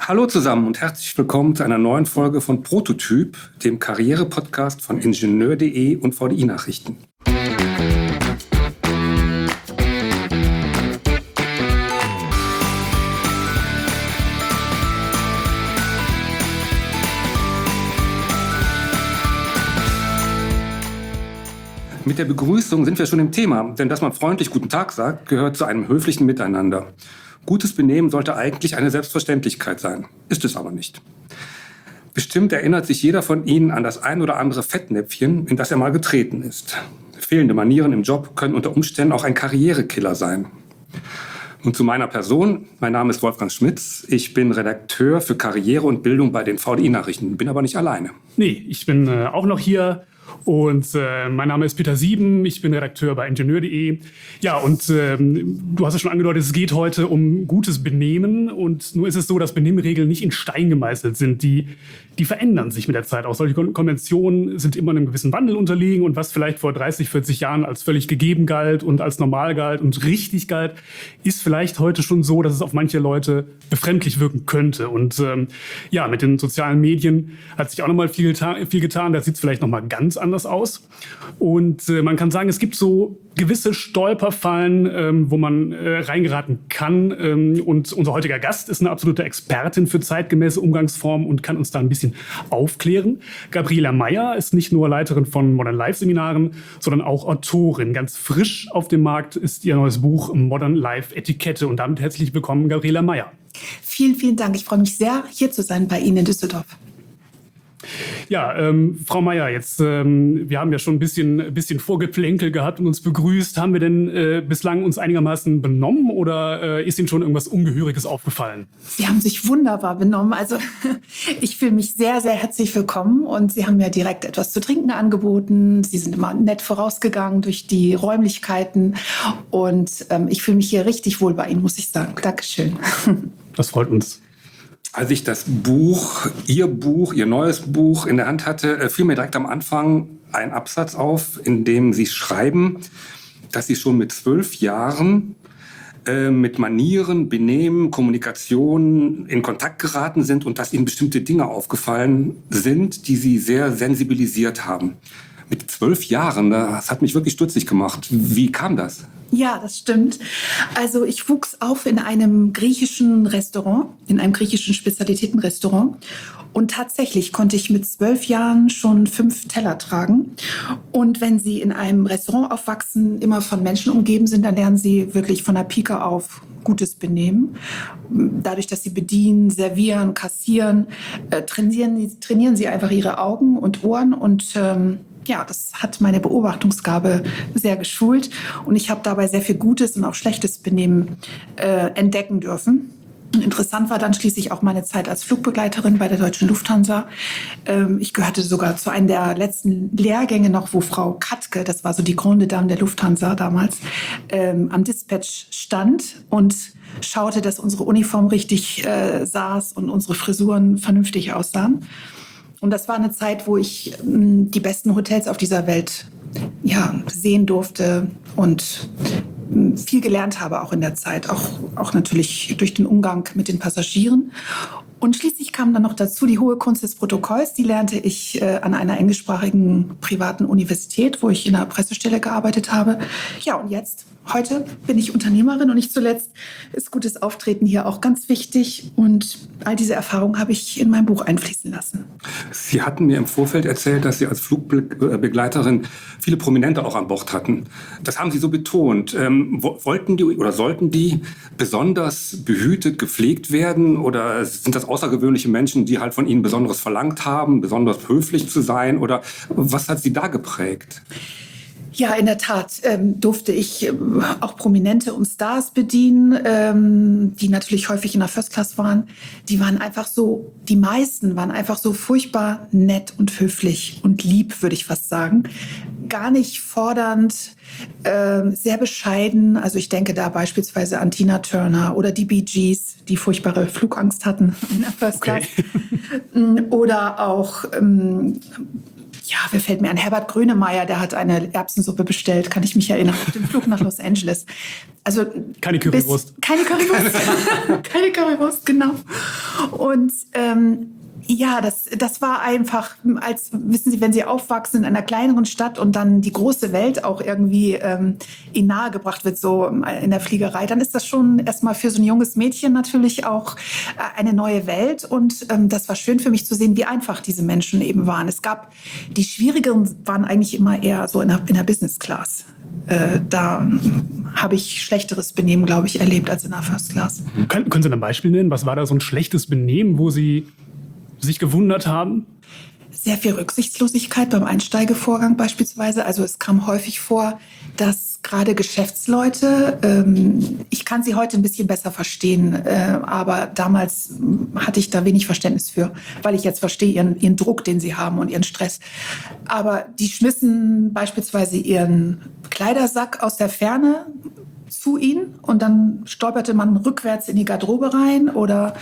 Hallo zusammen und herzlich willkommen zu einer neuen Folge von Prototyp, dem Karriere-Podcast von Ingenieur.de und VDI Nachrichten. Mit der Begrüßung sind wir schon im Thema, denn dass man freundlich Guten Tag sagt, gehört zu einem höflichen Miteinander. Gutes Benehmen sollte eigentlich eine Selbstverständlichkeit sein, ist es aber nicht. Bestimmt erinnert sich jeder von Ihnen an das ein oder andere Fettnäpfchen, in das er mal getreten ist. Fehlende Manieren im Job können unter Umständen auch ein Karrierekiller sein. Und zu meiner Person, mein Name ist Wolfgang Schmitz, ich bin Redakteur für Karriere und Bildung bei den VDI Nachrichten, bin aber nicht alleine. Nee, ich bin auch noch hier. Und mein Name ist Peter Sieben, ich bin Redakteur bei Ingenieur.de. Ja, und du hast es schon angedeutet, es geht heute um gutes Benehmen. Und nur ist es so, dass Benimmregeln nicht in Stein gemeißelt sind. Die verändern sich mit der Zeit auch. Solche Konventionen sind immer einem gewissen Wandel unterlegen. Und was vielleicht vor 30, 40 Jahren als völlig gegeben galt und als normal galt und richtig galt, ist vielleicht heute schon so, dass es auf manche Leute befremdlich wirken könnte. Und ja, mit den sozialen Medien hat sich auch noch mal viel getan. Da sieht es vielleicht noch mal ganz anders aus. Und man kann sagen, es gibt so gewisse Stolperfallen, wo man reingeraten kann. Und unser heutiger Gast ist eine absolute Expertin für zeitgemäße Umgangsformen und kann uns da ein bisschen aufklären. Gabriela Mayer ist nicht nur Leiterin von Modern Life Seminaren, sondern auch Autorin. Ganz frisch auf dem Markt ist ihr neues Buch Modern Life Etikette. Und damit herzlich willkommen, Gabriela Mayer. Vielen, vielen Dank. Ich freue mich sehr, hier zu sein bei Ihnen in Düsseldorf. Ja, Frau Mayer, jetzt, wir haben ja schon ein bisschen Vorgeplänkel gehabt und uns begrüßt. Haben wir denn bislang uns einigermaßen benommen oder ist Ihnen schon irgendwas Ungehöriges aufgefallen? Sie haben sich wunderbar benommen. Also ich fühle mich sehr, sehr herzlich willkommen und Sie haben mir direkt etwas zu trinken angeboten. Sie sind immer nett vorausgegangen durch die Räumlichkeiten und ich fühle mich hier richtig wohl bei Ihnen, muss ich sagen. Dankeschön. Das freut uns. Als ich das Buch, Ihr neues Buch in der Hand hatte, fiel mir direkt am Anfang ein Absatz auf, in dem Sie schreiben, dass Sie schon mit 12 Jahren mit Manieren, Benehmen, Kommunikation in Kontakt geraten sind und dass Ihnen bestimmte Dinge aufgefallen sind, die Sie sehr sensibilisiert haben. Mit 12 Jahren, das hat mich wirklich stutzig gemacht. Wie kam das? Ja, das stimmt. Also ich wuchs auf in einem griechischen Restaurant, in einem griechischen Spezialitätenrestaurant. Und tatsächlich konnte ich mit 12 Jahren schon 5 Teller tragen. Und wenn Sie in einem Restaurant aufwachsen, immer von Menschen umgeben sind, dann lernen Sie wirklich von der Pike auf gutes Benehmen. Dadurch, dass Sie bedienen, servieren, kassieren, trainieren Sie einfach Ihre Augen und Ohren und ja, das hat meine Beobachtungsgabe sehr geschult und ich habe dabei sehr viel gutes und auch schlechtes Benehmen entdecken dürfen. Und interessant war dann schließlich auch meine Zeit als Flugbegleiterin bei der Deutschen Lufthansa. Ich gehörte sogar zu einem der letzten Lehrgänge noch, wo Frau Katke, das war so die Grande Dame der Lufthansa damals, am Dispatch stand und schaute, dass unsere Uniform richtig saß und unsere Frisuren vernünftig aussahen. Und das war eine Zeit, wo ich die besten Hotels auf dieser Welt sehen durfte und viel gelernt habe auch in der Zeit, auch natürlich durch den Umgang mit den Passagieren. Und schließlich kam dann noch dazu die hohe Kunst des Protokolls. Die lernte ich an einer englischsprachigen privaten Universität, wo ich in einer Pressestelle gearbeitet habe. Ja, und jetzt, heute bin ich Unternehmerin und nicht zuletzt ist gutes Auftreten hier auch ganz wichtig. Und all diese Erfahrungen habe ich in mein Buch einfließen lassen. Sie hatten mir im Vorfeld erzählt, dass Sie als Flugbegleiterin viele Prominente auch an Bord hatten. Das haben Sie so betont. Wollten die oder sollten die besonders behütet, gepflegt werden? Oder sind das außergewöhnliche Menschen, die halt von Ihnen Besonderes verlangt haben, besonders höflich zu sein? Oder was hat Sie da geprägt? Ja, in der Tat durfte ich auch Prominente und Stars bedienen, die natürlich häufig in der First Class waren. Die meisten waren einfach so furchtbar nett und höflich und lieb, würde ich fast sagen. Gar nicht fordernd, sehr bescheiden. Also ich denke da beispielsweise an Tina Turner oder die Bee Gees, die furchtbare Flugangst hatten in der First Class. Okay. Oder auch Ja, wer fällt mir an? Herbert Grönemeyer, der hat eine Erbsensuppe bestellt, kann ich mich erinnern, auf dem Flug nach Los Angeles. Also Keine Currywurst. Keine Currywurst. Keine Currywurst, genau. Und ja, das war einfach, wissen Sie, wenn Sie aufwachsen in einer kleineren Stadt und dann die große Welt auch irgendwie Ihnen nahegebracht wird, so in der Fliegerei, dann ist das schon erstmal für so ein junges Mädchen natürlich auch eine neue Welt. Und das war schön für mich zu sehen, wie einfach diese Menschen eben waren. Die schwierigeren waren eigentlich immer eher so in der Business Class. Da habe ich schlechteres Benehmen, glaube ich, erlebt als in der First Class. Können Sie ein Beispiel nennen? Was war da so ein schlechtes Benehmen, wo Sie sich gewundert haben? Sehr viel Rücksichtslosigkeit beim Einsteigevorgang beispielsweise. Also es kam häufig vor, dass gerade Geschäftsleute, ich kann sie heute ein bisschen besser verstehen, aber damals hatte ich da wenig Verständnis für, weil ich jetzt verstehe ihren Druck, den sie haben und ihren Stress. Aber die schmissen beispielsweise ihren Kleidersack aus der Ferne zu ihnen und dann stolperte man rückwärts in die Garderobe rein oder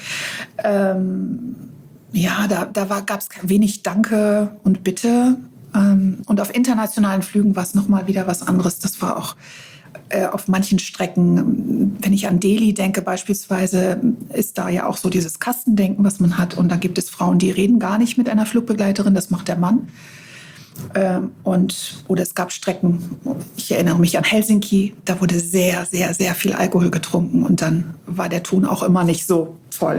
ja, da gab es wenig Danke und Bitte. Und auf internationalen Flügen war es nochmal wieder was anderes. Das war auch auf manchen Strecken, wenn ich an Delhi denke beispielsweise, ist da ja auch so dieses Kastendenken, was man hat. Und da gibt es Frauen, die reden gar nicht mit einer Flugbegleiterin, das macht der Mann. Oder es gab Strecken, ich erinnere mich an Helsinki, da wurde sehr, sehr, sehr viel Alkohol getrunken. Und dann war der Ton auch immer nicht so voll.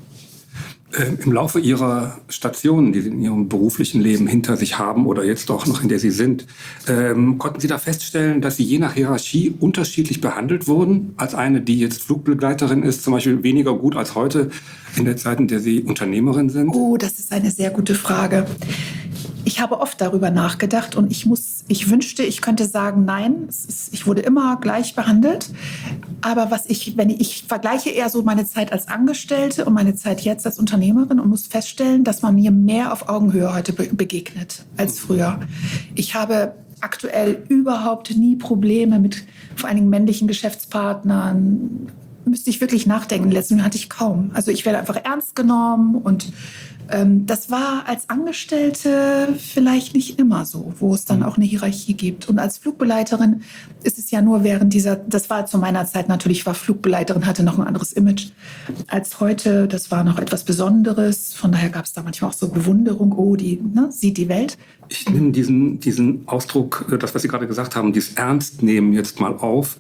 Im Laufe Ihrer Stationen, die Sie in Ihrem beruflichen Leben hinter sich haben oder jetzt auch noch in der Sie sind, konnten Sie da feststellen, dass Sie je nach Hierarchie unterschiedlich behandelt wurden? Als eine, die jetzt Flugbegleiterin ist, zum Beispiel weniger gut als heute in der Zeit, in der Sie Unternehmerin sind? Oh, das ist eine sehr gute Frage. Ich habe oft darüber nachgedacht und ich wünschte, ich könnte sagen, nein, ich wurde immer gleich behandelt. Aber wenn ich vergleiche eher so meine Zeit als Angestellte und meine Zeit jetzt als Unternehmerin und muss feststellen, dass man mir mehr auf Augenhöhe heute begegnet als früher. Ich habe aktuell überhaupt nie Probleme mit vor allen Dingen männlichen Geschäftspartnern. Müsste ich wirklich nachdenken. Letztens hatte ich kaum. Also ich werde einfach ernst genommen und das war als Angestellte vielleicht nicht immer so, wo es dann auch eine Hierarchie gibt. Und als Flugbegleiterin ist es ja nur das war zu meiner Zeit natürlich, Flugbegleiterin hatte noch ein anderes Image als heute. Das war noch etwas Besonderes. Von daher gab es da manchmal auch so Bewunderung, sieht die Welt. Ich nehme diesen Ausdruck, das, was Sie gerade gesagt haben, dieses Ernstnehmen jetzt mal auf.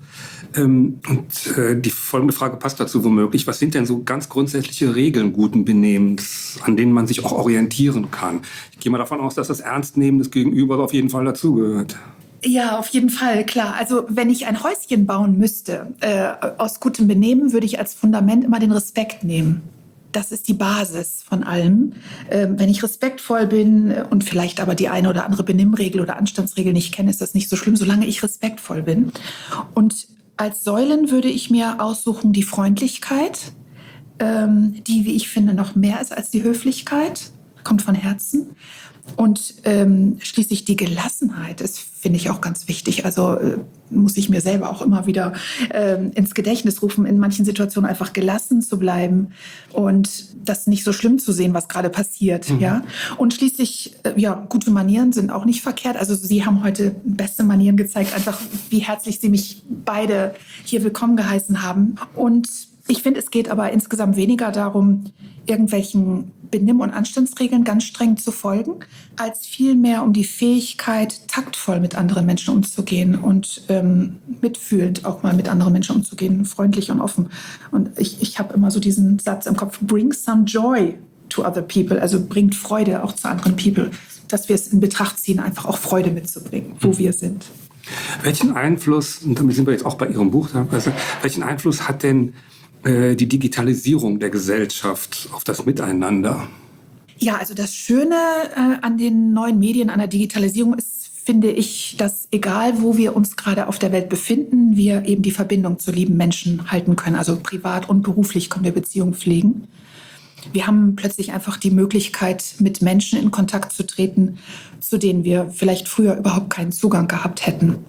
Die folgende Frage passt dazu womöglich. Was sind denn so ganz grundsätzliche Regeln guten Benehmens, an denen man sich auch orientieren kann? Ich gehe mal davon aus, dass das Ernstnehmen des Gegenübers auf jeden Fall dazugehört. Ja, auf jeden Fall, klar. Also wenn ich ein Häuschen bauen müsste aus gutem Benehmen, würde ich als Fundament immer den Respekt nehmen. Das ist die Basis von allem. Wenn ich respektvoll bin und vielleicht aber die eine oder andere Benimmregel oder Anstandsregel nicht kenne, ist das nicht so schlimm, solange ich respektvoll bin. Und als Säulen würde ich mir aussuchen die Freundlichkeit, die, wie ich finde, noch mehr ist als die Höflichkeit, kommt von Herzen. Und schließlich die Gelassenheit, das finde ich auch ganz wichtig. Also muss ich mir selber auch immer wieder ins Gedächtnis rufen, in manchen Situationen einfach gelassen zu bleiben und das nicht so schlimm zu sehen, was gerade passiert. Mhm. Ja? Und schließlich, gute Manieren sind auch nicht verkehrt. Also Sie haben heute beste Manieren gezeigt, einfach wie herzlich Sie mich beide hier willkommen geheißen haben. Und ich finde, es geht aber insgesamt weniger darum, irgendwelchen Benimm- und Anstandsregeln ganz streng zu folgen, als vielmehr um die Fähigkeit, taktvoll mit anderen Menschen umzugehen und mitfühlend auch mal mit anderen Menschen umzugehen, freundlich und offen. Und ich habe immer so diesen Satz im Kopf, bring some joy to other people, also bringt Freude auch zu anderen people, dass wir es in Betracht ziehen, einfach auch Freude mitzubringen, wo wir sind. Welchen Einfluss, und damit sind wir jetzt auch bei Ihrem Buch, welchen Einfluss hat denn die Digitalisierung der Gesellschaft auf das Miteinander? Ja, also das Schöne an den neuen Medien, an der Digitalisierung ist, finde ich, dass egal, wo wir uns gerade auf der Welt befinden, wir eben die Verbindung zu lieben Menschen halten können. Also privat und beruflich können wir Beziehungen pflegen. Wir haben plötzlich einfach die Möglichkeit, mit Menschen in Kontakt zu treten, zu denen wir vielleicht früher überhaupt keinen Zugang gehabt hätten.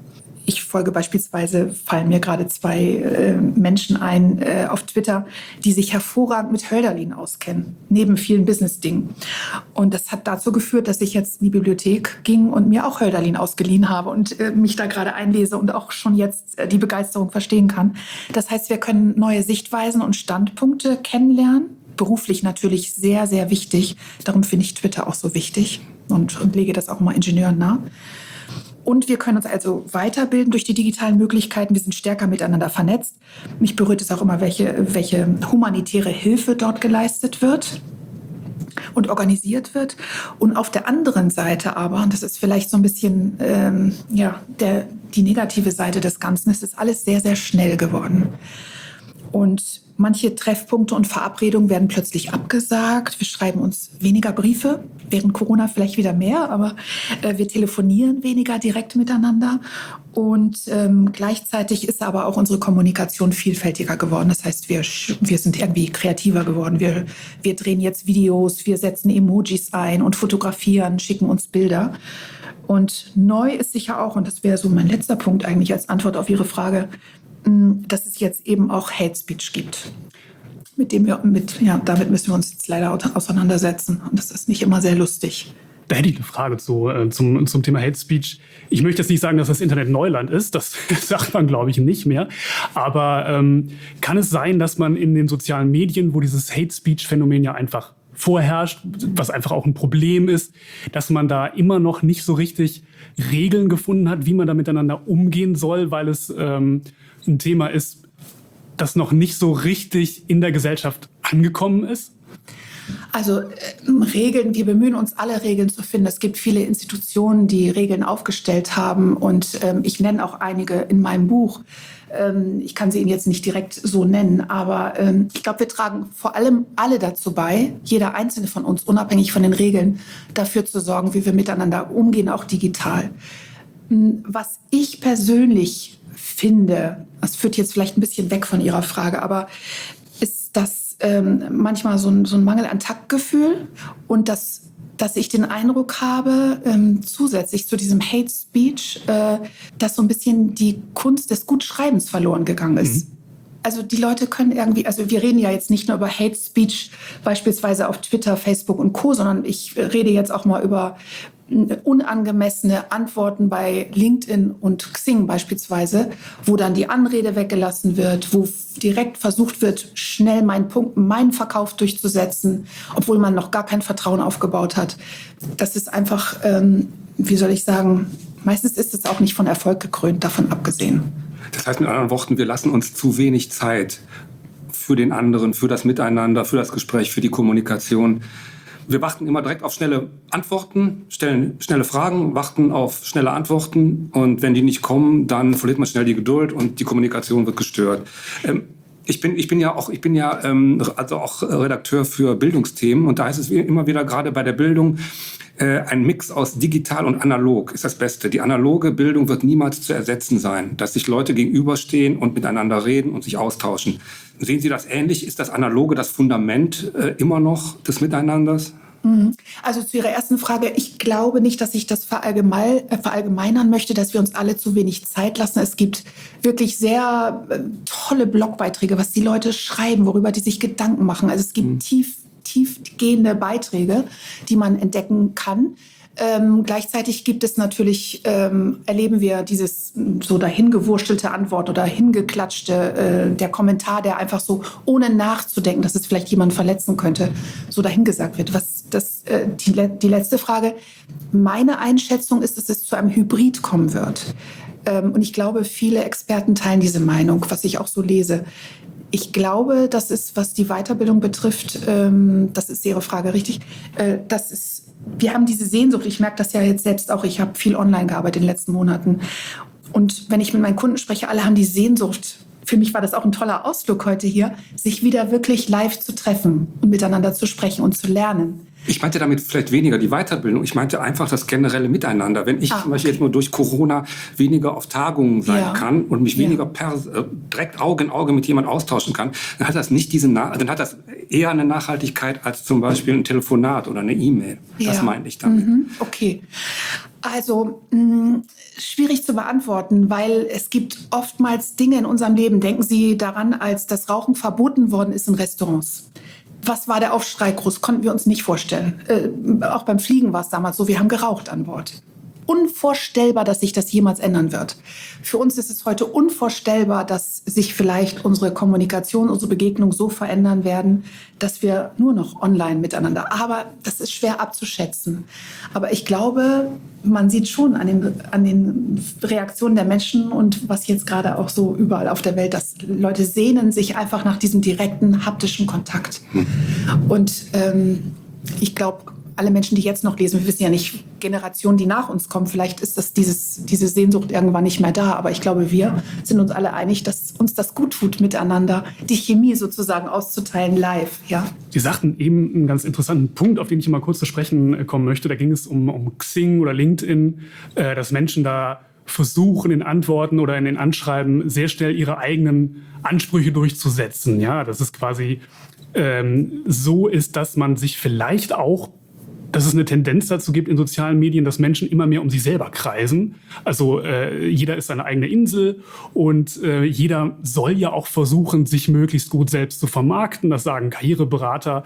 ich folge beispielsweise, fallen mir gerade 2 Menschen ein auf Twitter, die sich hervorragend mit Hölderlin auskennen, neben vielen Business-Dingen. Und das hat dazu geführt, dass ich jetzt in die Bibliothek ging und mir auch Hölderlin ausgeliehen habe und mich da gerade einlese und auch schon jetzt die Begeisterung verstehen kann. Das heißt, wir können neue Sichtweisen und Standpunkte kennenlernen. Beruflich natürlich sehr, sehr wichtig. Darum finde ich Twitter auch so wichtig und lege das auch mal Ingenieuren nahe. Und wir können uns also weiterbilden durch die digitalen Möglichkeiten. Wir sind stärker miteinander vernetzt. Mich berührt es auch immer, welche humanitäre Hilfe dort geleistet wird und organisiert wird. Und auf der anderen Seite aber, und das ist vielleicht so ein bisschen die negative Seite des Ganzen, es ist alles sehr, sehr schnell geworden. Und manche Treffpunkte und Verabredungen werden plötzlich abgesagt. Wir schreiben uns weniger Briefe, während Corona vielleicht wieder mehr, aber wir telefonieren weniger direkt miteinander. Und gleichzeitig ist aber auch unsere Kommunikation vielfältiger geworden. Das heißt, wir sind irgendwie kreativer geworden. Wir drehen jetzt Videos, wir setzen Emojis ein und fotografieren, schicken uns Bilder. Und neu ist sicher auch, und das wäre so mein letzter Punkt eigentlich als Antwort auf Ihre Frage, dass es jetzt eben auch Hate Speech gibt, damit müssen wir uns jetzt leider auseinandersetzen. Und das ist nicht immer sehr lustig. Da hätte ich eine Frage zum Thema Hate Speech. Ich möchte jetzt nicht sagen, dass das Internet Neuland ist. Das sagt man, glaube ich, nicht mehr. Aber kann es sein, dass man in den sozialen Medien, wo dieses Hate Speech-Phänomen ja einfach vorherrscht, was einfach auch ein Problem ist, dass man da immer noch nicht so richtig Regeln gefunden hat, wie man da miteinander umgehen soll, weil es ein Thema ist, das noch nicht so richtig in der Gesellschaft angekommen ist? Also Regeln, wir bemühen uns, alle Regeln zu finden. Es gibt viele Institutionen, die Regeln aufgestellt haben und ich nenne auch einige in meinem Buch. Ich kann sie Ihnen jetzt nicht direkt so nennen, aber ich glaube, wir tragen vor allem alle dazu bei, jeder einzelne von uns, unabhängig von den Regeln, dafür zu sorgen, wie wir miteinander umgehen, auch digital. Was ich persönlich finde, das führt jetzt vielleicht ein bisschen weg von Ihrer Frage, aber ist das manchmal so ein Mangel an Taktgefühl und dass ich den Eindruck habe, zusätzlich zu diesem Hate Speech, dass so ein bisschen die Kunst des Gutschreibens verloren gegangen ist. Also die Leute können irgendwie, also wir reden ja jetzt nicht nur über Hate Speech, beispielsweise auf Twitter, Facebook und Co., sondern ich rede jetzt auch mal über unangemessene Antworten bei LinkedIn und Xing beispielsweise, wo dann die Anrede weggelassen wird, wo direkt versucht wird, schnell meinen Verkauf durchzusetzen, obwohl man noch gar kein Vertrauen aufgebaut hat. Das ist einfach, wie soll ich sagen, meistens ist es auch nicht von Erfolg gekrönt, davon abgesehen. Das heißt mit anderen Worten, wir lassen uns zu wenig Zeit für den anderen, für das Miteinander, für das Gespräch, für die Kommunikation. Wir warten immer direkt auf schnelle Antworten, stellen schnelle Fragen, warten auf schnelle Antworten und wenn die nicht kommen, dann verliert man schnell die Geduld und die Kommunikation wird gestört. Ich bin ja auch Redakteur für Bildungsthemen und da heißt es immer wieder, gerade bei der Bildung, ein Mix aus digital und analog ist das Beste. Die analoge Bildung wird niemals zu ersetzen sein, dass sich Leute gegenüberstehen und miteinander reden und sich austauschen. Sehen Sie das ähnlich? Ist das Analoge das Fundament immer noch des Miteinanders? Also zu Ihrer ersten Frage, ich glaube nicht, dass ich das verallgemeinern möchte, dass wir uns alle zu wenig Zeit lassen. Es gibt wirklich sehr tolle Blogbeiträge, was die Leute schreiben, worüber die sich Gedanken machen. Also es gibt tiefgehende Beiträge, die man entdecken kann. Gleichzeitig gibt es natürlich, erleben wir dieses so dahingewurstelte Antwort oder hingeklatschte, der Kommentar, der einfach so ohne nachzudenken, dass es vielleicht jemanden verletzen könnte, so dahingesagt wird. Die letzte Frage. Meine Einschätzung ist, dass es zu einem Hybrid kommen wird. Und ich glaube, viele Experten teilen diese Meinung, was ich auch so lese. Ich glaube, das ist, was die Weiterbildung betrifft, das ist Ihre Frage, richtig, wir haben diese Sehnsucht, ich merke das ja jetzt selbst auch, ich habe viel online gearbeitet in den letzten Monaten. Und wenn ich mit meinen Kunden spreche, alle haben die Sehnsucht, für mich war das auch ein toller Ausflug heute hier, sich wieder wirklich live zu treffen und miteinander zu sprechen und zu lernen. Ich meinte damit vielleicht weniger die Weiterbildung. Ich meinte einfach das generelle Miteinander. Wenn ich zum Beispiel jetzt nur durch Corona weniger auf Tagungen sein kann und mich weniger direkt Auge in Auge mit jemandem austauschen kann, dann hat das nicht dann hat das eher eine Nachhaltigkeit als zum Beispiel ein Telefonat oder eine E-Mail. Das meine ich damit. Okay. Also schwierig zu beantworten, weil es gibt oftmals Dinge in unserem Leben. Denken Sie daran, als das Rauchen verboten worden ist in Restaurants. Was war der Aufschrei groß? Konnten wir uns nicht vorstellen. Auch beim Fliegen war es damals so, wir haben geraucht an Bord. Unvorstellbar, dass sich das jemals ändern wird. Für uns ist es heute unvorstellbar, dass sich vielleicht unsere Kommunikation, unsere Begegnung so verändern werden, dass wir nur noch online miteinander. Aber das ist schwer abzuschätzen. Aber ich glaube, man sieht schon an den Reaktionen der Menschen und was jetzt gerade auch so überall auf der Welt, dass Leute sehnen sich einfach nach diesem direkten haptischen Kontakt. Und ich glaube, alle Menschen, die jetzt noch lesen, wir wissen ja nicht, Generationen, die nach uns kommen, vielleicht ist das diese Sehnsucht irgendwann nicht mehr da. Aber ich glaube, wir sind uns alle einig, dass uns das gut tut, miteinander die Chemie sozusagen auszuteilen live. Ja. Sie sagten eben einen ganz interessanten Punkt, auf den ich mal kurz zu sprechen kommen möchte. Da ging es um Xing oder LinkedIn, dass Menschen da versuchen, in Antworten oder in den Anschreiben sehr schnell ihre eigenen Ansprüche durchzusetzen. Ja, dass es quasi so ist, dass man sich vielleicht auch, dass es eine Tendenz dazu gibt in sozialen Medien, dass Menschen immer mehr um sich selber kreisen. Also jeder ist seine eigene Insel und jeder soll ja auch versuchen, sich möglichst gut selbst zu vermarkten. Das sagen Karriereberater.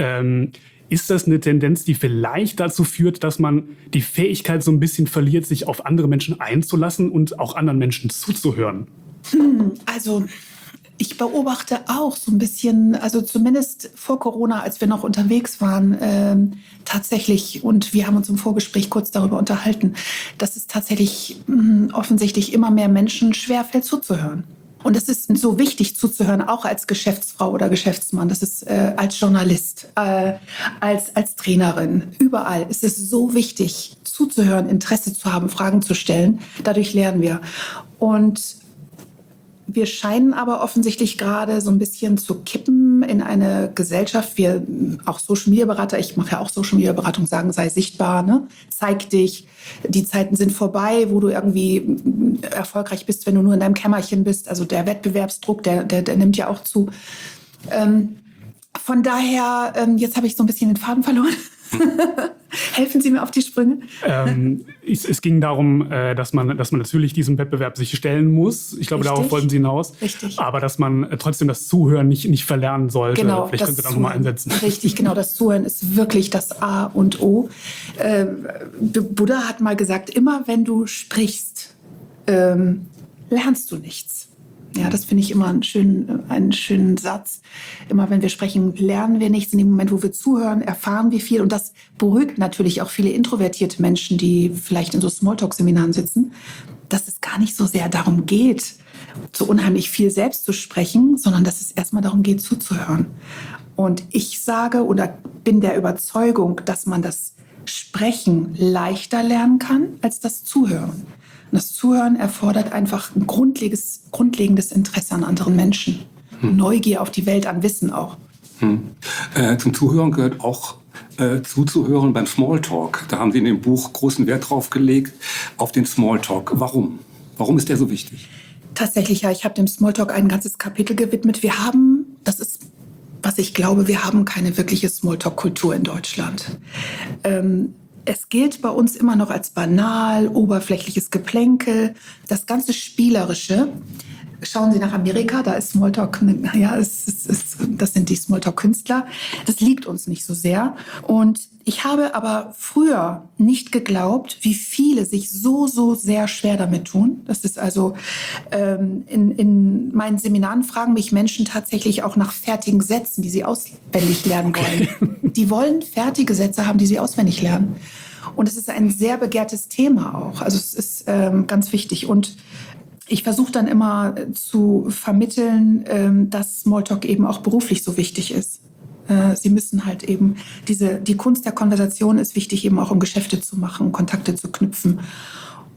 Ist das eine Tendenz, die vielleicht dazu führt, dass man die Fähigkeit so ein bisschen verliert, sich auf andere Menschen einzulassen und auch anderen Menschen zuzuhören? Also ich beobachte auch so ein bisschen, also zumindest vor Corona, als wir noch unterwegs waren, tatsächlich, und wir haben uns im Vorgespräch kurz darüber unterhalten, dass es tatsächlich offensichtlich immer mehr Menschen schwerfällt zuzuhören. Und es ist so wichtig zuzuhören, auch als Geschäftsfrau oder Geschäftsmann. Das ist als Journalist, als Trainerin. Überall ist es so wichtig zuzuhören, Interesse zu haben, Fragen zu stellen. Dadurch lernen wir. Und wir scheinen aber offensichtlich gerade so ein bisschen zu kippen in eine Gesellschaft. Wir, auch Social Media Berater, ich mache ja auch Social Media Beratung, sagen, sei sichtbar, ne? Zeig dich. Die Zeiten sind vorbei, wo du irgendwie erfolgreich bist, wenn du nur in deinem Kämmerchen bist. Also der Wettbewerbsdruck, der nimmt ja auch zu. Von daher, jetzt habe ich so ein bisschen den Faden verloren. Helfen Sie mir auf die Sprünge. Es ging darum, dass man natürlich diesem Wettbewerb sich stellen muss. Ich glaube, darauf wollten Sie hinaus. Richtig. Aber dass man trotzdem das Zuhören nicht verlernen sollte. Genau, vielleicht können Sie da nochmal einsetzen. Richtig, genau. Das Zuhören ist wirklich das A und O. Buddha hat mal gesagt, immer wenn du sprichst, lernst du nichts. Ja, das finde ich immer einen schönen Satz. Immer wenn wir sprechen, lernen wir nichts. In dem Moment, wo wir zuhören, erfahren wir viel. Und das beruhigt natürlich auch viele introvertierte Menschen, die vielleicht in so Smalltalk-Seminaren sitzen, dass es gar nicht so sehr darum geht, so unheimlich viel selbst zu sprechen, sondern dass es erstmal darum geht, zuzuhören. Und ich sage oder bin der Überzeugung, dass man das Sprechen leichter lernen kann als das Zuhören. Und das Zuhören erfordert einfach ein grundlegendes Interesse an anderen Menschen. Neugier auf die Welt, an Wissen auch. Zum Zuhören gehört auch zuzuhören beim Smalltalk. Da haben Sie in dem Buch großen Wert drauf gelegt, auf den Smalltalk. Warum? Warum ist der so wichtig? Tatsächlich, ja. Ich habe dem Smalltalk ein ganzes Kapitel gewidmet. Das ist, was ich glaube, wir haben keine wirkliche Smalltalk-Kultur in Deutschland. Es gilt bei uns immer noch als banal, oberflächliches Geplänkel. Das ganze Spielerische. Schauen Sie nach Amerika, da ist Smalltalk, ja, das sind die Smalltalk-Künstler. Das liegt uns nicht so sehr. Und ich habe aber früher nicht geglaubt, wie viele sich so sehr schwer damit tun. Das ist also, in meinen Seminaren fragen mich Menschen tatsächlich auch nach fertigen Sätzen, die sie auswendig lernen wollen. Okay. Die wollen fertige Sätze haben, die sie auswendig lernen. Und es ist ein sehr begehrtes Thema auch. Also es ist ganz wichtig. Und ich versuche dann immer zu vermitteln, dass Smalltalk eben auch beruflich so wichtig ist. Sie müssen halt eben die Kunst der Konversation ist wichtig, eben auch um Geschäfte zu machen, Kontakte zu knüpfen.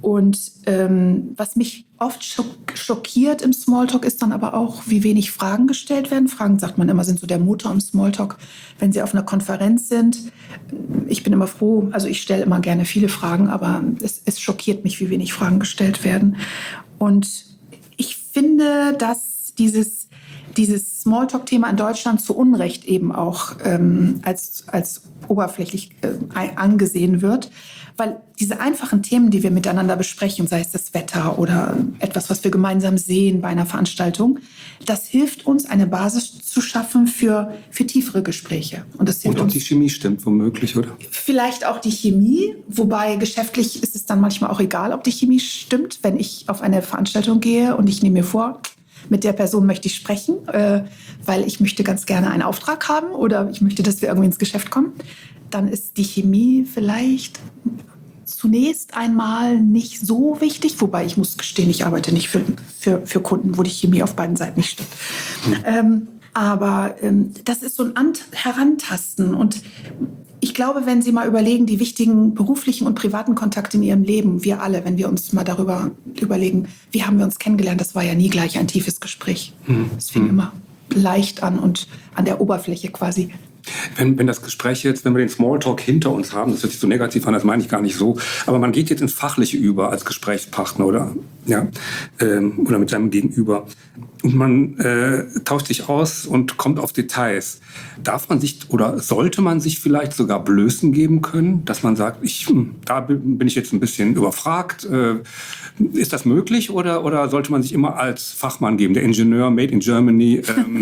Und was mich oft schockiert im Smalltalk ist dann aber auch, wie wenig Fragen gestellt werden. Fragen, sagt man immer, sind so der Motor im Smalltalk. Wenn Sie auf einer Konferenz sind, ich bin immer froh, also ich stelle immer gerne viele Fragen, aber es schockiert mich, wie wenig Fragen gestellt werden. Und ich finde, dass dieses Smalltalk-Thema in Deutschland zu Unrecht eben auch als oberflächlich angesehen wird. Weil diese einfachen Themen, die wir miteinander besprechen, sei es das Wetter oder etwas, was wir gemeinsam sehen bei einer Veranstaltung, das hilft uns, eine Basis zu schaffen für tiefere Gespräche. Und das hilft Und auch uns. die Chemie stimmt womöglich, oder? Vielleicht auch die Chemie, wobei geschäftlich ist es dann manchmal auch egal, ob die Chemie stimmt. Wenn ich auf eine Veranstaltung gehe und ich nehme mir vor, mit der Person möchte ich sprechen, weil ich möchte ganz gerne einen Auftrag haben oder ich möchte, dass wir irgendwie ins Geschäft kommen, dann ist die Chemie vielleicht zunächst einmal nicht so wichtig. Wobei ich muss gestehen, ich arbeite nicht für Kunden, wo die Chemie auf beiden Seiten nicht stimmt. Aber das ist so ein Herantasten. Und ich glaube, wenn Sie mal überlegen, die wichtigen beruflichen und privaten Kontakte in Ihrem Leben, wir alle, wenn wir uns mal darüber überlegen, wie haben wir uns kennengelernt, das war ja nie gleich ein tiefes Gespräch. Es fing immer leicht an und an der Oberfläche quasi. Wenn das Gespräch jetzt, wenn wir den Smalltalk hinter uns haben, das hört sich so negativ an, das meine ich gar nicht so, aber man geht jetzt ins Fachliche über als Gesprächspartner oder mit seinem Gegenüber und man tauscht sich aus und kommt auf Details. Darf man sich oder sollte man sich vielleicht sogar Blößen geben können, dass man sagt, da bin ich jetzt ein bisschen überfragt. Ist das möglich oder sollte man sich immer als Fachmann geben, der Ingenieur made in Germany?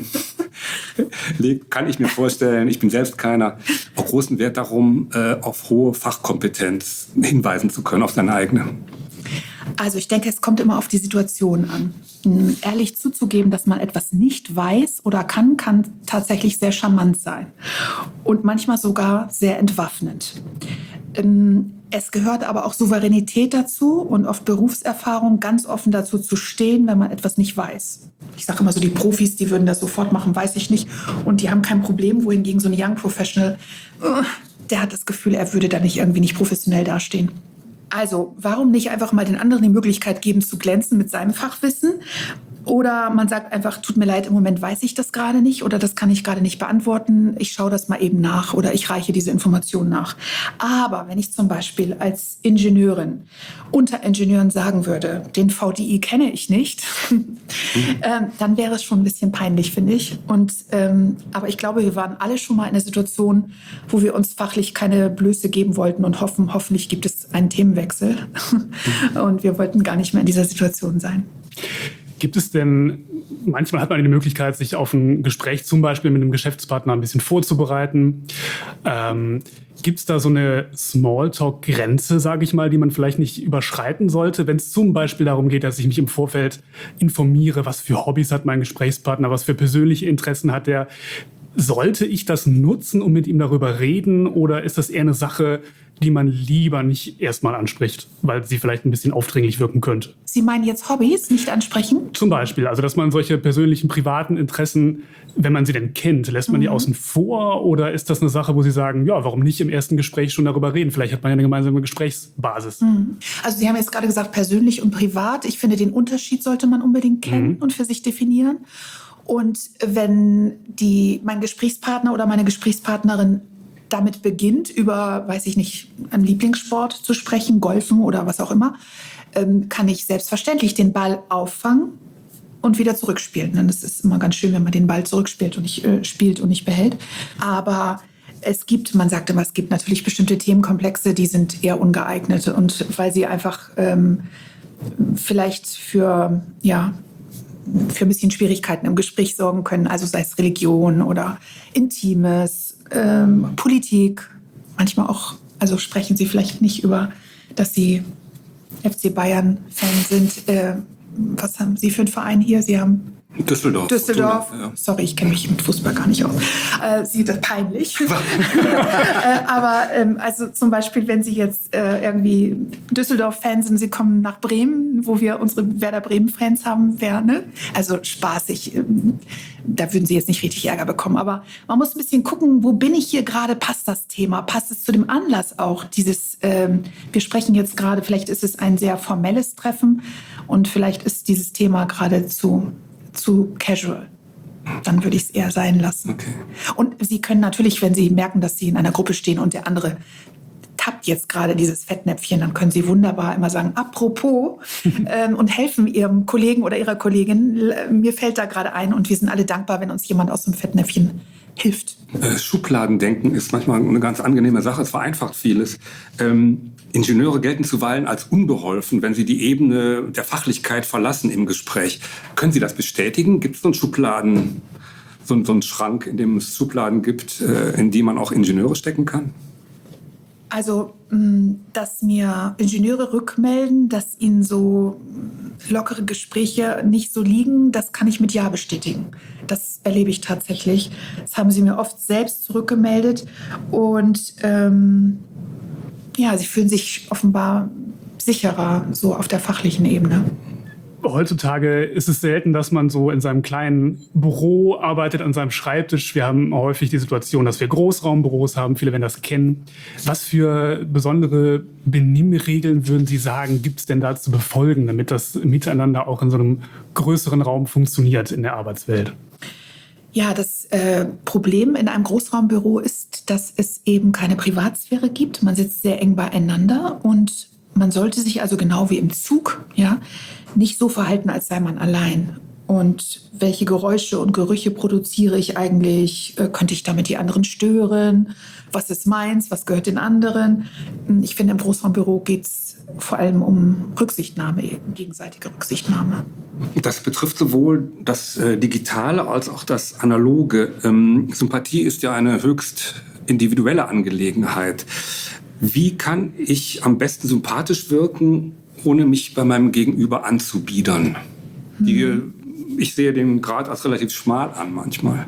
Kann ich mir vorstellen, ich bin selbst keiner, auch großen Wert darum, auf hohe Fachkompetenz hinweisen zu können, auf seine eigene. Also ich denke, es kommt immer auf die Situation an. Ehrlich zuzugeben, dass man etwas nicht weiß oder kann tatsächlich sehr charmant sein und manchmal sogar sehr entwaffnend. Es gehört aber auch Souveränität dazu und oft Berufserfahrung, ganz offen dazu zu stehen, wenn man etwas nicht weiß. Ich sage immer so, die Profis, die würden das sofort machen, weiß ich nicht. Und die haben kein Problem, wohingegen so ein Young Professional, der hat das Gefühl, er würde da nicht professionell dastehen. Also, warum nicht einfach mal den anderen die Möglichkeit geben, zu glänzen mit seinem Fachwissen? Oder man sagt einfach, tut mir leid, im Moment weiß ich das gerade nicht oder das kann ich gerade nicht beantworten. Ich schaue das mal eben nach oder ich reiche diese Information nach. Aber wenn ich zum Beispiel als Ingenieurin unter Ingenieuren sagen würde, den VDI kenne ich nicht, dann wäre es schon ein bisschen peinlich, finde ich. Aber ich glaube, wir waren alle schon mal in einer Situation, wo wir uns fachlich keine Blöße geben wollten und hoffentlich gibt es einen Themenwechsel. Und wir wollten gar nicht mehr in dieser Situation sein. Gibt es denn, manchmal hat man die Möglichkeit, sich auf ein Gespräch zum Beispiel mit einem Geschäftspartner ein bisschen vorzubereiten. Gibt es da so eine Smalltalk-Grenze, sage ich mal, die man vielleicht nicht überschreiten sollte, wenn es zum Beispiel darum geht, dass ich mich im Vorfeld informiere, was für Hobbys hat mein Gesprächspartner, was für persönliche Interessen hat der. Sollte ich das nutzen, um mit ihm darüber reden, oder ist das eher eine Sache, die man lieber nicht erstmal anspricht, weil sie vielleicht ein bisschen aufdringlich wirken könnte? Sie meinen jetzt Hobbys nicht ansprechen? Zum Beispiel, also dass man solche persönlichen, privaten Interessen, wenn man sie denn kennt, lässt man die außen vor, oder ist das eine Sache, wo Sie sagen, ja, warum nicht im ersten Gespräch schon darüber reden? Vielleicht hat man ja eine gemeinsame Gesprächsbasis. Also Sie haben jetzt gerade gesagt, persönlich und privat. Ich finde, den Unterschied sollte man unbedingt kennen und für sich definieren. Und wenn mein Gesprächspartner oder meine Gesprächspartnerin damit beginnt, über, weiß ich nicht, einen Lieblingssport zu sprechen, Golfen oder was auch immer, kann ich selbstverständlich den Ball auffangen und wieder zurückspielen. Und es ist immer ganz schön, wenn man den Ball zurückspielt und nicht behält. Aber man sagt immer, es gibt natürlich bestimmte Themenkomplexe, die sind eher ungeeignet. Und weil sie einfach vielleicht für ein bisschen Schwierigkeiten im Gespräch sorgen können, also sei es Religion oder Intimes, Politik, manchmal auch, also sprechen Sie vielleicht nicht über, dass Sie FC Bayern-Fan sind. Was haben Sie für einen Verein hier? Sie haben Düsseldorf. Ja. Sorry, ich kenne mich mit Fußball gar nicht aus. Sie das peinlich. Aber also zum Beispiel, wenn Sie jetzt irgendwie Düsseldorf-Fans sind, Sie kommen nach Bremen, wo wir unsere Werder Bremen-Fans haben, ne? Also spaßig. Da würden Sie jetzt nicht richtig Ärger bekommen. Aber man muss ein bisschen gucken, wo bin ich hier gerade? Passt das Thema? Passt es zu dem Anlass auch? Wir sprechen jetzt gerade, vielleicht ist es ein sehr formelles Treffen und vielleicht ist dieses Thema gerade zu casual. Dann würde ich es eher sein lassen. Okay. Und Sie können natürlich, wenn Sie merken, dass Sie in einer Gruppe stehen und der andere tappt jetzt gerade dieses Fettnäpfchen, dann können Sie wunderbar immer sagen, apropos, und helfen Ihrem Kollegen oder Ihrer Kollegin. Mir fällt da gerade ein und wir sind alle dankbar, wenn uns jemand aus dem Fettnäpfchen hilft. Schubladendenken ist manchmal eine ganz angenehme Sache. Es vereinfacht vieles. Ingenieure gelten zuweilen als unbeholfen, wenn sie die Ebene der Fachlichkeit verlassen im Gespräch. Können Sie das bestätigen? Gibt es so einen Schrank, in dem es Schubladen gibt, in die man auch Ingenieure stecken kann? Also, dass mir Ingenieure rückmelden, dass ihnen so lockere Gespräche nicht so liegen, das kann ich mit Ja bestätigen. Das erlebe ich tatsächlich. Das haben sie mir oft selbst zurückgemeldet. Und sie fühlen sich offenbar sicherer, so auf der fachlichen Ebene. Heutzutage ist es selten, dass man so in seinem kleinen Büro arbeitet, an seinem Schreibtisch. Wir haben häufig die Situation, dass wir Großraumbüros haben. Viele werden das kennen. Was für besondere Benimmregeln würden Sie sagen, gibt es denn da zu befolgen, damit das Miteinander auch in so einem größeren Raum funktioniert in der Arbeitswelt? Ja, das Problem in einem Großraumbüro ist, dass es eben keine Privatsphäre gibt. Man sitzt sehr eng beieinander und man sollte sich also genau wie im Zug, nicht so verhalten, als sei man allein. Und welche Geräusche und Gerüche produziere ich eigentlich? Könnte ich damit die anderen stören? Was ist meins? Was gehört den anderen? Ich finde, im Großraumbüro geht es vor allem um Rücksichtnahme, gegenseitige Rücksichtnahme. Das betrifft sowohl das Digitale als auch das Analoge. Sympathie ist ja eine höchst individuelle Angelegenheit. Wie kann ich am besten sympathisch wirken, ohne mich bei meinem Gegenüber anzubiedern? Ich sehe den Grad als relativ schmal an manchmal.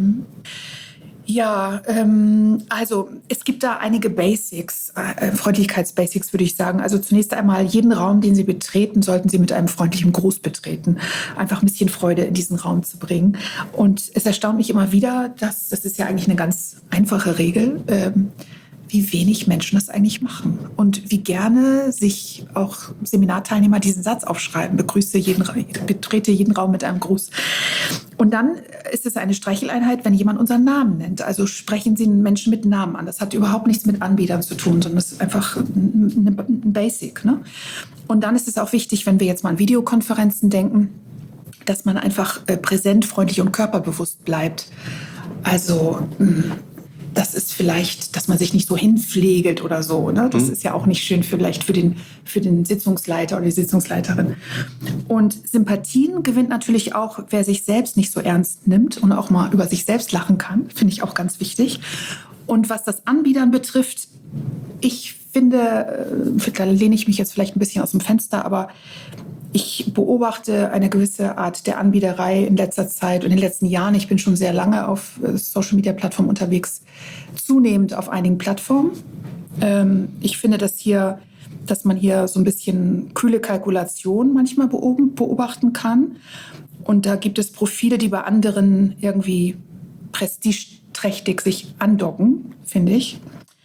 Ja, also es gibt da einige Basics, Freundlichkeitsbasics würde ich sagen. Also zunächst einmal, jeden Raum, den Sie betreten, sollten Sie mit einem freundlichen Gruß betreten. Einfach ein bisschen Freude in diesen Raum zu bringen. Und es erstaunt mich immer wieder, das ist ja eigentlich eine ganz einfache Regel, wie wenig Menschen das eigentlich machen und wie gerne sich auch Seminarteilnehmer diesen Satz aufschreiben: betrete jeden Raum mit einem Gruß. Und dann ist es eine Streicheleinheit, wenn jemand unseren Namen nennt. Also sprechen Sie einen Menschen mit Namen an. Das hat überhaupt nichts mit Anbietern zu tun, sondern das ist einfach ein Basic, ne? Und dann ist es auch wichtig, wenn wir jetzt mal an Videokonferenzen denken, dass man einfach präsent, freundlich und körperbewusst bleibt. Also das ist vielleicht, dass man sich nicht so hinpflegelt oder so, ne? Das ist ja auch nicht schön vielleicht für den Sitzungsleiter oder die Sitzungsleiterin. Und Sympathien gewinnt natürlich auch, wer sich selbst nicht so ernst nimmt und auch mal über sich selbst lachen kann. Finde ich auch ganz wichtig. Und was das Anbiedern betrifft, ich finde, da lehne ich mich jetzt vielleicht ein bisschen aus dem Fenster, aber ich beobachte eine gewisse Art der Anbiederei in letzter Zeit und in den letzten Jahren. Ich bin schon sehr lange auf Social-Media-Plattformen unterwegs, zunehmend auf einigen Plattformen. Ich finde, dass man hier so ein bisschen kühle Kalkulation manchmal beobachten kann. Und da gibt es Profile, die bei anderen irgendwie prestigeträchtig sich andocken, finde ich.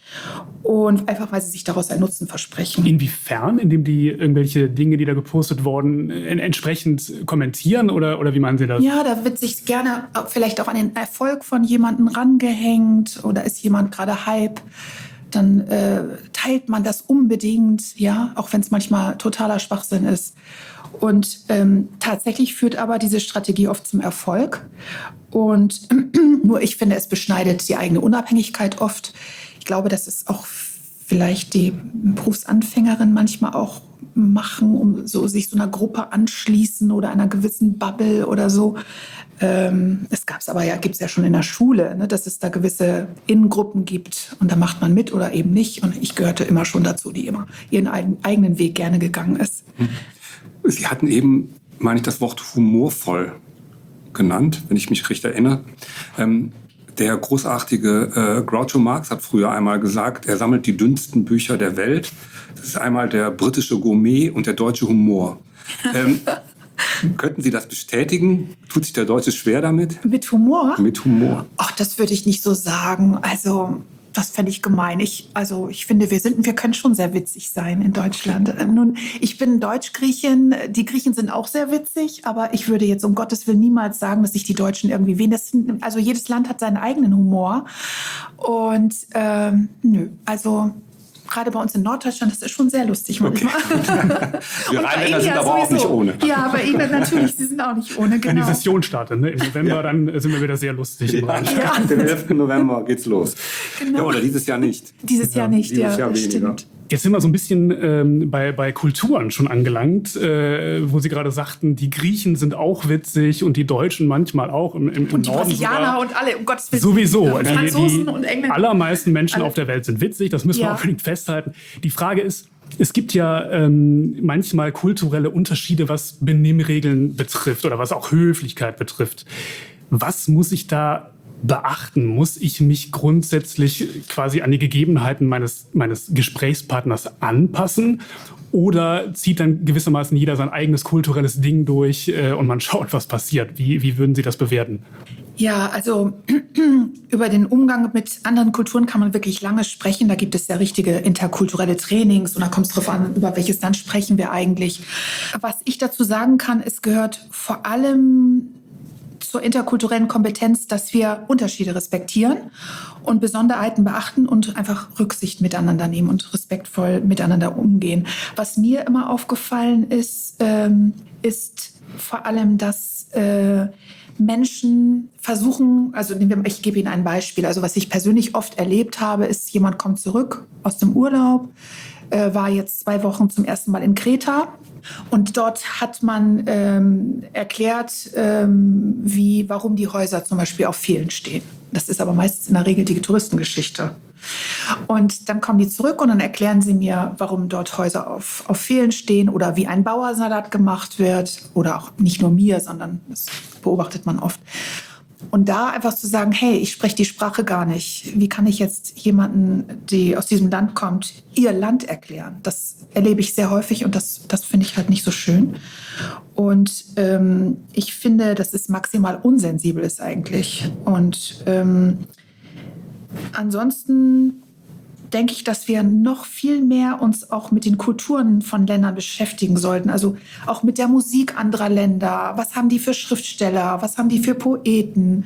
Und einfach, weil sie sich daraus einen Nutzen versprechen. Inwiefern? Indem die irgendwelche Dinge, die da gepostet wurden, entsprechend kommentieren? Oder wie meinen Sie das? Ja, da wird sich gerne vielleicht auch an den Erfolg von jemandem rangehängt oder ist jemand gerade Hype. Dann teilt man das unbedingt, ja, auch wenn es manchmal totaler Schwachsinn ist. Und tatsächlich führt aber diese Strategie oft zum Erfolg. Und nur ich finde, es beschneidet die eigene Unabhängigkeit oft. Ich glaube, dass es auch vielleicht die Berufsanfängerinnen manchmal auch machen, um sich so einer Gruppe anschließen oder einer gewissen Bubble oder so. Es gibt es ja schon in der Schule, ne, dass es da gewisse Innengruppen gibt und da macht man mit oder eben nicht. Und ich gehörte immer schon dazu, die immer ihren eigenen Weg gerne gegangen ist. Sie hatten eben, meine ich, das Wort humorvoll genannt, wenn ich mich richtig erinnere. Der großartige Groucho Marx hat früher einmal gesagt, er sammelt die dünnsten Bücher der Welt. Das ist einmal der britische Gourmet und der deutsche Humor. Könnten Sie das bestätigen? Tut sich der Deutsche schwer damit? Mit Humor? Mit Humor. Ach, das würde ich nicht so sagen. Also, das fände ich gemein. Ich finde, wir können schon sehr witzig sein in Deutschland. Nun, ich bin Deutsch-Griechin. Die Griechen sind auch sehr witzig, aber ich würde jetzt um Gottes Willen niemals sagen, dass sich die Deutschen irgendwie also jedes Land hat seinen eigenen Humor. Und nö, also gerade bei uns in Norddeutschland, das ist schon sehr lustig manchmal. Okay. Wir Rheinländer sind aber auch nicht ohne. Ja, bei Ihnen natürlich, Sie sind auch nicht ohne, genau. Wenn die Session startet, ne? Im November, dann sind wir wieder sehr lustig. Im Rheinland. Am 11. November geht's los. Genau. Ja, oder dieses Jahr nicht. Dieses Jahr nicht, Dieses Jahr das weniger. stimmt. Jetzt sind wir so ein bisschen bei Kulturen schon angelangt, wo Sie gerade sagten, die Griechen sind auch witzig und die Deutschen manchmal auch im Und die Norden Brasilianer sogar. und alle, um Gottes Willen. Sowieso. Franzosen und Die Engländer. allermeisten Menschen Alle. auf der Welt sind witzig, das müssen wir Ja. unbedingt festhalten. Die Frage ist, es gibt ja manchmal kulturelle Unterschiede, was Benimmregeln betrifft oder was auch Höflichkeit betrifft. Was muss ich da beachten? Muss ich mich grundsätzlich quasi an die Gegebenheiten meines Gesprächspartners anpassen? Oder zieht dann gewissermaßen jeder sein eigenes kulturelles Ding durch und man schaut, was passiert? Wie würden Sie das bewerten? Ja, also über den Umgang mit anderen Kulturen kann man wirklich lange sprechen. Da gibt es ja richtige interkulturelle Trainings und da kommt es darauf an, über welches Land sprechen wir eigentlich. Was ich dazu sagen kann, es gehört vor allem zur interkulturellen Kompetenz, dass wir Unterschiede respektieren und Besonderheiten beachten und einfach Rücksicht miteinander nehmen und respektvoll miteinander umgehen. Was mir immer aufgefallen ist, ist vor allem, dass Menschen versuchen, also ich gebe Ihnen ein Beispiel, also was ich persönlich oft erlebt habe, ist, jemand kommt zurück aus dem Urlaub, war jetzt 2 Wochen zum ersten Mal in Kreta und dort hat man erklärt, warum die Häuser zum Beispiel auf Pfählen stehen. Das ist aber meistens in der Regel die Touristengeschichte. Und dann kommen die zurück und dann erklären sie mir, warum dort Häuser auf Pfählen stehen oder wie ein Bauersalat gemacht wird. Oder auch nicht nur mir, sondern das beobachtet man oft. Und da einfach zu sagen, hey, ich spreche die Sprache gar nicht. Wie kann ich jetzt jemanden, die aus diesem Land kommt, ihr Land erklären? Das erlebe ich sehr häufig und das finde ich halt nicht so schön. Und ich finde, dass es maximal unsensibel ist eigentlich. Und ansonsten denke ich, dass wir noch viel mehr uns auch mit den Kulturen von Ländern beschäftigen sollten. Also auch mit der Musik anderer Länder. Was haben die für Schriftsteller? Was haben die für Poeten?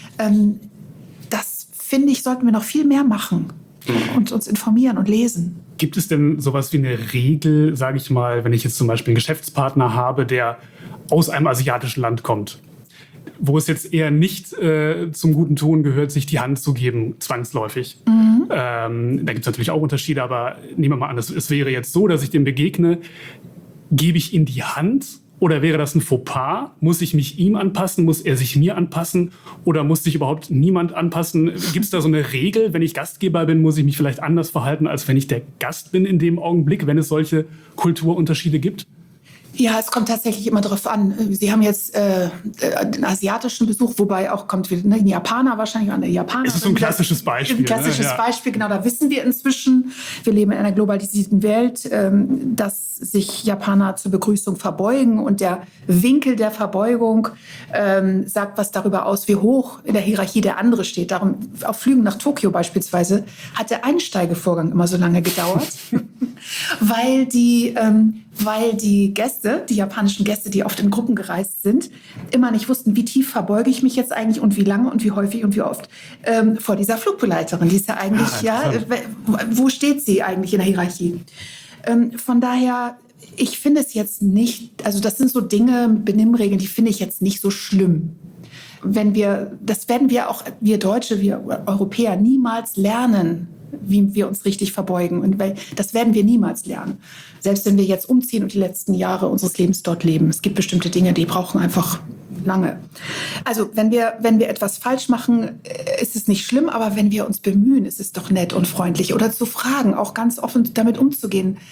Das, finde ich, sollten wir noch viel mehr machen und uns informieren und lesen. Gibt es denn sowas wie eine Regel, sage ich mal, wenn ich jetzt zum Beispiel einen Geschäftspartner habe, der aus einem asiatischen Land kommt, wo es jetzt eher nicht zum guten Ton gehört, sich die Hand zu geben, zwangsläufig. Da gibt es natürlich auch Unterschiede, aber nehmen wir mal an, es wäre jetzt so, dass ich dem begegne, gebe ich ihm die Hand oder wäre das ein Fauxpas? Muss ich mich ihm anpassen? Muss er sich mir anpassen? Oder muss sich überhaupt niemand anpassen? Gibt es da so eine Regel, wenn ich Gastgeber bin, muss ich mich vielleicht anders verhalten, als wenn ich der Gast bin in dem Augenblick, wenn es solche Kulturunterschiede gibt? Ja, es kommt tatsächlich immer darauf an. Sie haben jetzt den asiatischen Besuch, wobei auch kommt wieder ein Japaner wahrscheinlich, eine Japanerin. Das ist so ein klassisches Beispiel. Ein klassisches Beispiel, genau. Da wissen wir inzwischen, wir leben in einer globalisierten Welt, dass sich Japaner zur Begrüßung verbeugen und der Winkel der Verbeugung sagt was darüber aus, wie hoch in der Hierarchie der andere steht. Darum, auf Flügen nach Tokio beispielsweise, hat der Einsteigevorgang immer so lange gedauert, weil die Gäste, die japanischen Gäste, die oft in Gruppen gereist sind, immer nicht wussten, wie tief verbeuge ich mich jetzt eigentlich und wie lange und wie häufig und wie oft vor dieser Flugbegleiterin. Die ist ja eigentlich, wo steht sie eigentlich in der Hierarchie? Von daher, ich finde es jetzt nicht, also das sind so Dinge, Benimmregeln, die finde ich jetzt nicht so schlimm. Das werden wir auch, wir Deutsche, wir Europäer niemals lernen, wie wir uns richtig verbeugen. Und das werden wir niemals lernen. Selbst wenn wir jetzt umziehen und die letzten Jahre unseres Lebens dort leben. Es gibt bestimmte Dinge, die brauchen einfach lange. Also wenn wir etwas falsch machen, ist es nicht schlimm, aber wenn wir uns bemühen, ist es doch nett und freundlich. Oder zu fragen, auch ganz offen damit umzugehen.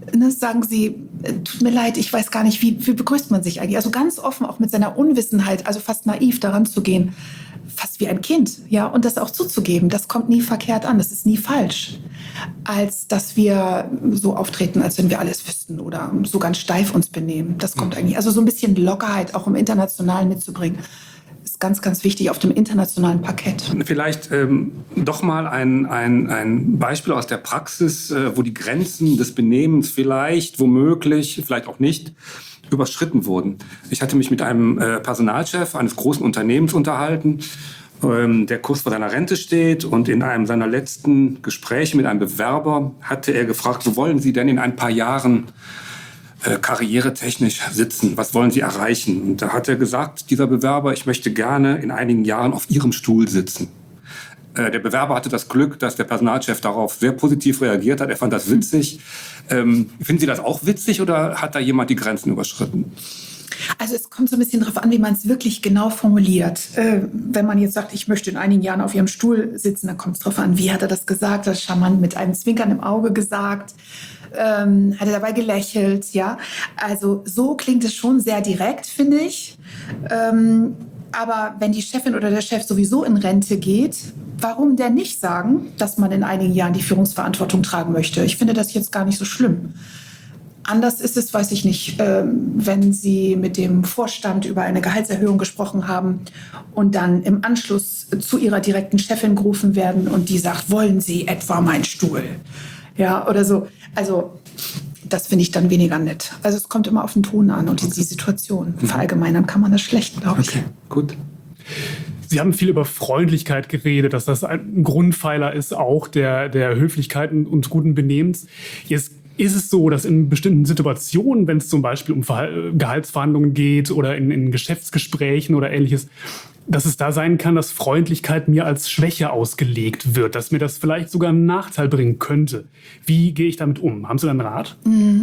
ne, sagen sie, tut mir leid, ich weiß gar nicht, wie begrüßt man sich eigentlich? Also ganz offen, auch mit seiner Unwissenheit, also fast naiv daran zu gehen, fast wie ein Kind, ja, und das auch zuzugeben, das kommt nie verkehrt an, das ist nie falsch, als dass wir so auftreten, als wenn wir alles wüssten oder so ganz steif uns benehmen. Das kommt eigentlich, also so ein bisschen Lockerheit auch im Internationalen mitzubringen, ist ganz, ganz wichtig auf dem internationalen Parkett. Vielleicht doch mal ein Beispiel aus der Praxis, wo die Grenzen des Benehmens vielleicht, womöglich, vielleicht auch nicht, überschritten wurden. Ich hatte mich mit einem Personalchef eines großen Unternehmens unterhalten, der kurz vor seiner Rente steht, und in einem seiner letzten Gespräche mit einem Bewerber hatte er gefragt, wo wollen Sie denn in ein paar Jahren karrieretechnisch sitzen? Was wollen Sie erreichen? Und da hat er gesagt, dieser Bewerber, ich möchte gerne in einigen Jahren auf Ihrem Stuhl sitzen. Der Bewerber hatte das Glück, dass der Personalchef darauf sehr positiv reagiert hat. Er fand das witzig. Finden Sie das auch witzig oder hat da jemand die Grenzen überschritten? Also es kommt so ein bisschen darauf an, wie man es wirklich genau formuliert. Wenn man jetzt sagt, ich möchte in einigen Jahren auf Ihrem Stuhl sitzen, dann kommt es darauf an, wie hat er das gesagt? Das charmant mit einem Zwinkern im Auge gesagt. Hat er dabei gelächelt, ja? Also so klingt es schon sehr direkt, finde ich. Aber wenn die Chefin oder der Chef sowieso in Rente geht, warum denn nicht sagen, dass man in einigen Jahren die Führungsverantwortung tragen möchte? Ich finde das jetzt gar nicht so schlimm. Anders ist es, weiß ich nicht, wenn Sie mit dem Vorstand über eine Gehaltserhöhung gesprochen haben und dann im Anschluss zu Ihrer direkten Chefin gerufen werden und die sagt, wollen Sie etwa meinen Stuhl? Ja, oder so. Also das finde ich dann weniger nett. Also es kommt immer auf den Ton an und die Situation. Verallgemeinern kann man das schlecht, glaube ich. Okay, gut. Sie haben viel über Freundlichkeit geredet, dass das ein Grundpfeiler ist, auch der Höflichkeit und guten Benehmens. Jetzt ist es so, dass in bestimmten Situationen, wenn es zum Beispiel um Gehaltsverhandlungen geht oder in Geschäftsgesprächen oder Ähnliches, dass es da sein kann, dass Freundlichkeit mir als Schwäche ausgelegt wird, dass mir das vielleicht sogar einen Nachteil bringen könnte. Wie gehe ich damit um? Haben Sie da einen Rat?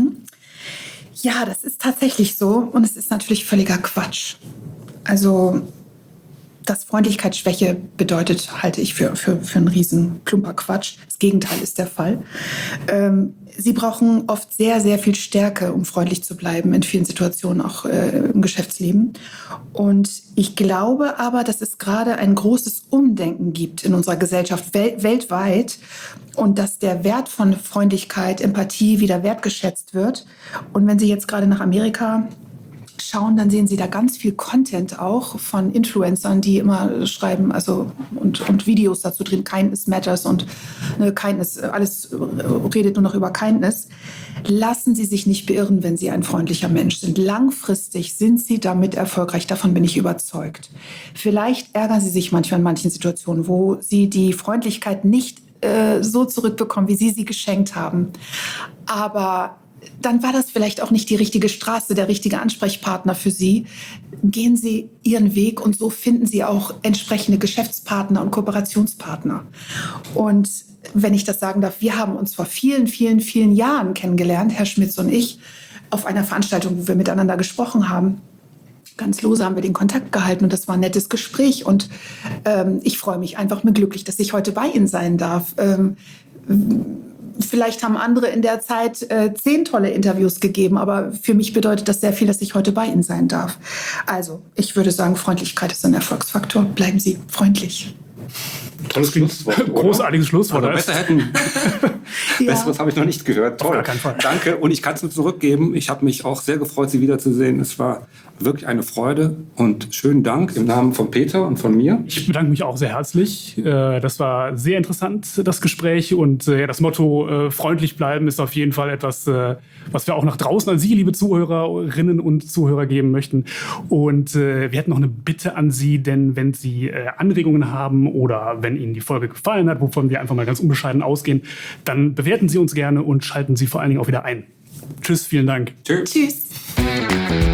Ja, das ist tatsächlich so und es ist natürlich völliger Quatsch. Also, dass Freundlichkeit Schwäche bedeutet, halte ich für einen riesen plumper Quatsch. Das Gegenteil ist der Fall. Sie brauchen oft sehr, sehr viel Stärke, um freundlich zu bleiben, in vielen Situationen, auch im Geschäftsleben. Und ich glaube aber, dass es gerade ein großes Umdenken gibt in unserer Gesellschaft weltweit und dass der Wert von Freundlichkeit, Empathie wieder wertgeschätzt wird. Und wenn Sie jetzt gerade nach Amerika schauen, dann sehen Sie da ganz viel Content auch von Influencern, die immer schreiben, also und Videos dazu drehen, Kindness matters und Kindness, alles redet nur noch über Kindness. Lassen Sie sich nicht beirren, wenn Sie ein freundlicher Mensch sind. Langfristig sind Sie damit erfolgreich, davon bin ich überzeugt. Vielleicht ärgern Sie sich manchmal in manchen Situationen, wo Sie die Freundlichkeit nicht so zurückbekommen, wie Sie geschenkt haben. Aber dann war das vielleicht auch nicht die richtige Straße, der richtige Ansprechpartner für Sie. Gehen Sie Ihren Weg und so finden Sie auch entsprechende Geschäftspartner und Kooperationspartner. Und wenn ich das sagen darf, wir haben uns vor vielen, vielen, vielen Jahren kennengelernt, Herr Schmitz und ich, auf einer Veranstaltung, wo wir miteinander gesprochen haben. Ganz lose haben wir den Kontakt gehalten und das war ein nettes Gespräch. Und ich freue mich einfach mir glücklich, dass ich heute bei Ihnen sein darf. Vielleicht haben andere in der Zeit 10 tolle Interviews gegeben, aber für mich bedeutet das sehr viel, dass ich heute bei Ihnen sein darf. Also, ich würde sagen, Freundlichkeit ist ein Erfolgsfaktor. Bleiben Sie freundlich. Tolles Schlusswort. Großartiges Schlusswort. Also besser hätten. Besseres habe ich noch nicht gehört. Toll. Auf gar keinen Fall. Danke. Und ich kann es nur zurückgeben. Ich habe mich auch sehr gefreut, Sie wiederzusehen. Es war wirklich eine Freude und schönen Dank im Namen von Peter und von mir. Ich bedanke mich auch sehr herzlich. Das war sehr interessant, das Gespräch. Und das Motto freundlich bleiben ist auf jeden Fall etwas, was wir auch nach draußen an Sie, liebe Zuhörerinnen und Zuhörer, geben möchten. Und wir hätten noch eine Bitte an Sie, denn wenn Sie Anregungen haben oder wenn Ihnen die Folge gefallen hat, wovon wir einfach mal ganz unbescheiden ausgehen, dann bewerten Sie uns gerne und schalten Sie vor allen Dingen auch wieder ein. Tschüss, vielen Dank. Tschüss. Tschüss.